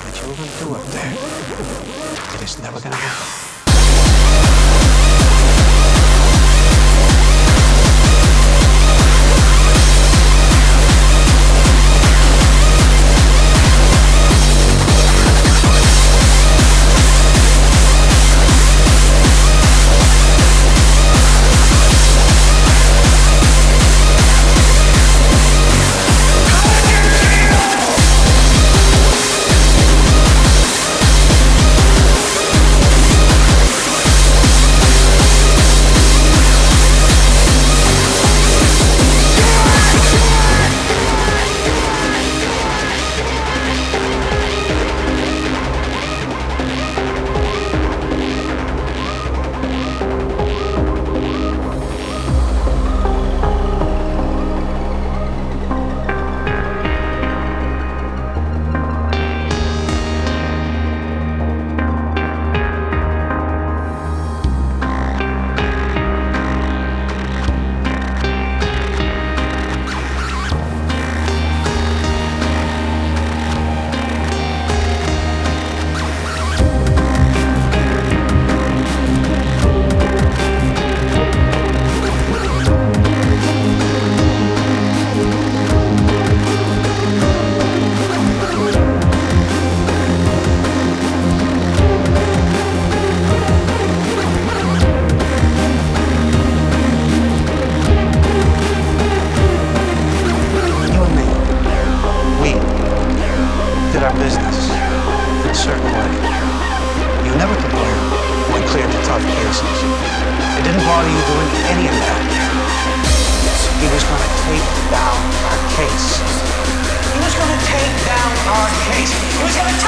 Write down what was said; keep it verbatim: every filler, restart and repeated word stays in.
that you were going to do up there. It is never going to happen. Our business in a certain way. You never complained when cleared the tough cases. It didn't bother you doing any of that. He was going to take down our case. He was going to take down our case. He was going to